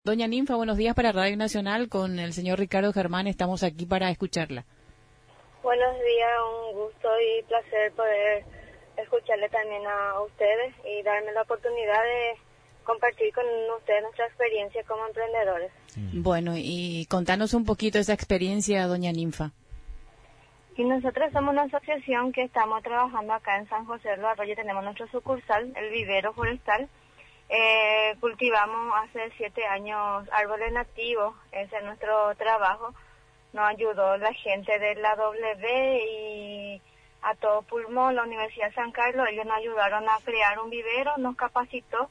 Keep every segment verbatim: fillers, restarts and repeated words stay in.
Doña Ninfa, buenos días para Radio Nacional con el señor Ricardo Germán. Estamos aquí para escucharla. Buenos días, un gusto y placer poder escucharle también a ustedes y darme la oportunidad de compartir con ustedes nuestra experiencia como emprendedores. Bueno, y contanos un poquito esa experiencia, doña Ninfa. Y nosotros somos una asociación que estamos trabajando acá en San José de los Arroyos. Tenemos nuestro sucursal, el Vivero Forestal. Eh, cultivamos hace siete años árboles nativos, ese es nuestro trabajo. Nos ayudó la gente de la W y a todo pulmón, la Universidad de San Carlos. Ellos nos ayudaron a crear un vivero, nos capacitó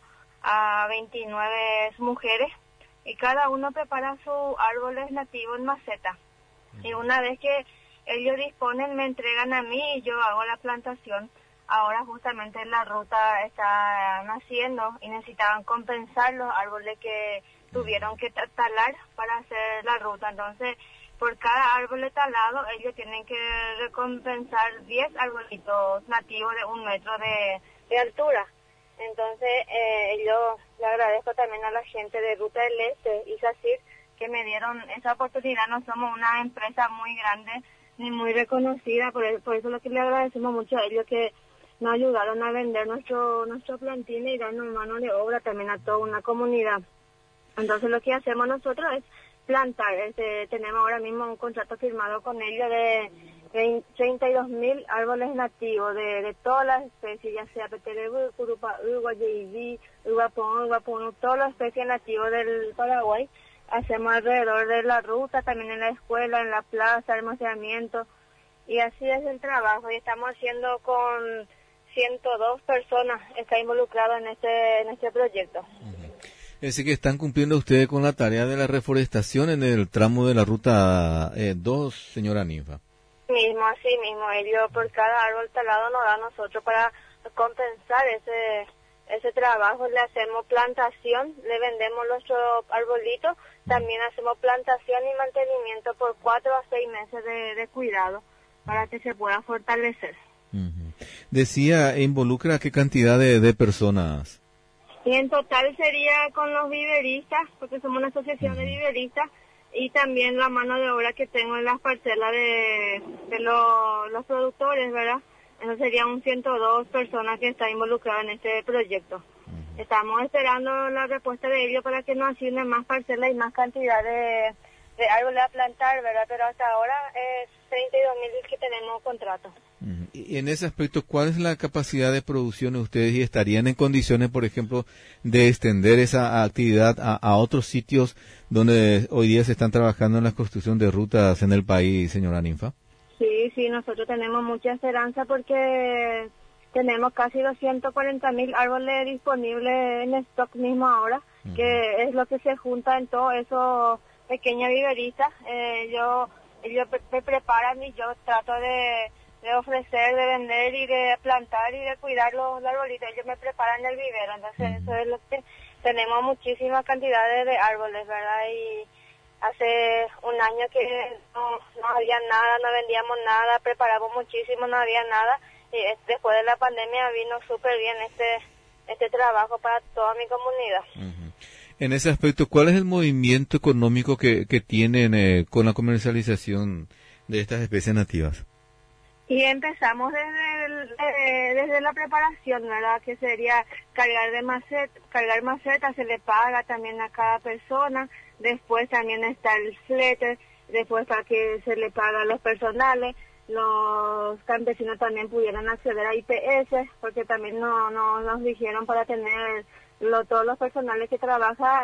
a veintinueve mujeres y cada uno prepara sus árboles nativos en maceta. Y una vez que ellos disponen, me entregan a mí y yo hago la plantación. Ahora justamente la ruta está naciendo y necesitaban compensar los árboles que tuvieron que talar para hacer la ruta. Entonces, por cada árbol talado, ellos tienen que recompensar diez arbolitos nativos de un metro de, de altura. Entonces, eh, yo le agradezco también a la gente de Ruta del Este y SACIR que me dieron esa oportunidad. No somos una empresa muy grande ni muy reconocida, por eso, por eso lo que le agradecemos mucho a ellos que nos ayudaron a vender nuestro nuestro plantín y darnos mano de obra también a toda una comunidad. Entonces lo que hacemos nosotros es plantar. Este, tenemos ahora mismo un contrato firmado con ellos de treinta y dos mil árboles nativos de, de todas las especies, ya sea peterebu, curupau, guayeibí, uguapón, uguapón, todas las especies nativas del Paraguay. Hacemos alrededor de la ruta, también en la escuela, en la plaza, almacenamiento, y así es el trabajo. Y estamos haciendo con ciento dos personas, está involucrado en este, en este proyecto. Uh-huh. Es decir, que están cumpliendo ustedes con la tarea de la reforestación en el tramo de la ruta eh, dos, señora Ninfa. Mismo, así mismo, ellos por cada árbol talado nos da a nosotros para compensar ese ese trabajo. Le hacemos plantación, le vendemos nuestros arbolitos, también hacemos plantación y mantenimiento por cuatro a seis meses de, de cuidado para que se pueda fortalecer. Uh-huh. Decía, ¿involucra qué cantidad de, de personas? Y en total sería con los viveristas, porque somos una asociación uh-huh. de viveristas, y también la mano de obra que tengo en las parcelas de, de lo, los productores, ¿verdad? Eso serían ciento dos personas que están involucradas en este proyecto. Uh-huh. Estamos esperando la respuesta de ellos para que nos asignen más parcelas y más cantidad de, de árboles a plantar, ¿verdad? Pero hasta ahora es treinta y dos mil que tenemos contrato. Uh-huh. Y en ese aspecto, ¿cuál es la capacidad de producción de ustedes y estarían en condiciones, por ejemplo, de extender esa actividad a, a otros sitios donde hoy día se están trabajando en la construcción de rutas en el país, señora Ninfa? Sí, sí, nosotros tenemos mucha esperanza porque tenemos casi doscientos cuarenta mil árboles disponibles en stock mismo ahora, uh-huh. que es lo que se junta en todos esos pequeños viveristas. Eh, yo, ellos me preparan y yo trato de, de ofrecer, de vender y de plantar y de cuidar los, los arbolitos. Ellos me preparan el vivero, entonces uh-huh. eso es lo que tenemos muchísimas cantidades de árboles, ¿verdad? Y hace un año que no, no había nada, no vendíamos nada, preparamos muchísimo, no había nada. Y después de la pandemia vino súper bien este este trabajo para toda mi comunidad. Uh-huh. En ese aspecto, ¿cuál es el movimiento económico que, que tienen eh, con la comercialización de estas especies nativas? Y empezamos desde, el, eh, desde la preparación, ¿verdad? Que sería cargar de maceta, cargar maceta, se le paga también a cada persona. Después también está el flete, después para que se le paga a los personales. Los campesinos también pudieran acceder a I P S, porque también no, no nos dijeron para tener lo, todos los personales que trabajan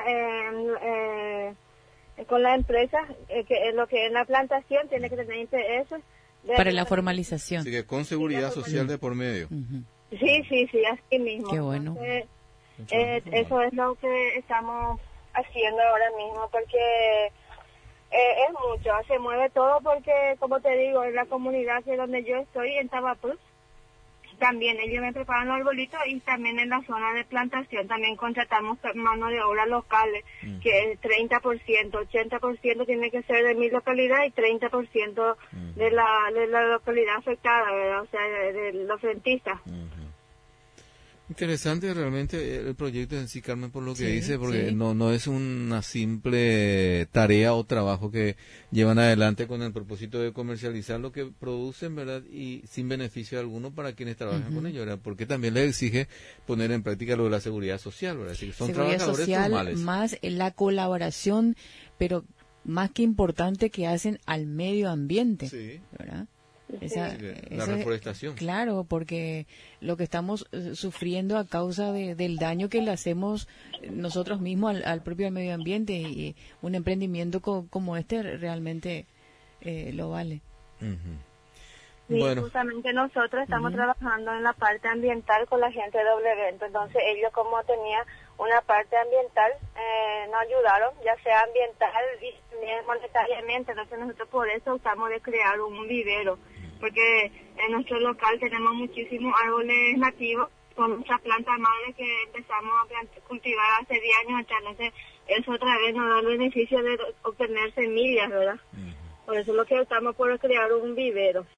eh, eh, con la empresa, eh, que es lo que en la plantación tiene que tener I P S. Para la formalización. Así que con seguridad social de por medio. Uh-huh. Sí, sí, sí, así mismo. Qué bueno. Entonces, eh, eso es lo que estamos haciendo ahora mismo, porque eh, es mucho, se mueve todo porque, como te digo, en la comunidad que donde yo estoy, en Tabapuz, también ellos me preparan los arbolitos y también en la zona de plantación también contratamos mano de obra locales, uh-huh. que es treinta por ciento, ochenta por ciento tiene que ser de mi localidad y treinta por ciento uh-huh. de la de la localidad afectada, ¿verdad? O sea, de, de los rentistas. Uh-huh. Interesante realmente el proyecto en sí, Carmen, por lo que Sí, dice, porque sí. no no es una simple tarea o trabajo que llevan adelante con el propósito de comercializar lo que producen, ¿verdad? Y sin beneficio alguno para quienes trabajan con Ujú. ellos, ¿verdad? Porque también les exige poner en práctica lo de la seguridad social, ¿verdad? Es decir, son Seguridad trabajadores social formales. más la colaboración, pero más que importante que hacen al medio ambiente, Sí. ¿verdad? Sí. Esa, Sí, de- la ese- reforestación. Claro, porque lo que estamos eh, sufriendo a causa de, del daño que le hacemos eh, nosotros mismos al, al propio medio ambiente, y un emprendimiento co- como este realmente eh, lo vale. Ujú. Sí, Bueno, justamente nosotros estamos Ujú. trabajando en la parte ambiental con la gente de doble evento. Entonces ellos, como tenía una parte ambiental, eh, nos ayudaron, ya sea ambiental y también monetariamente. Entonces nosotros por eso optamos de crear un vivero, porque en nuestro local tenemos muchísimos árboles nativos con muchas plantas madres que empezamos a plant- cultivar hace diez años atrás. Entonces eso otra vez nos da el beneficio de obtener semillas, ¿verdad? ujú. Por eso es lo que optamos por crear un vivero.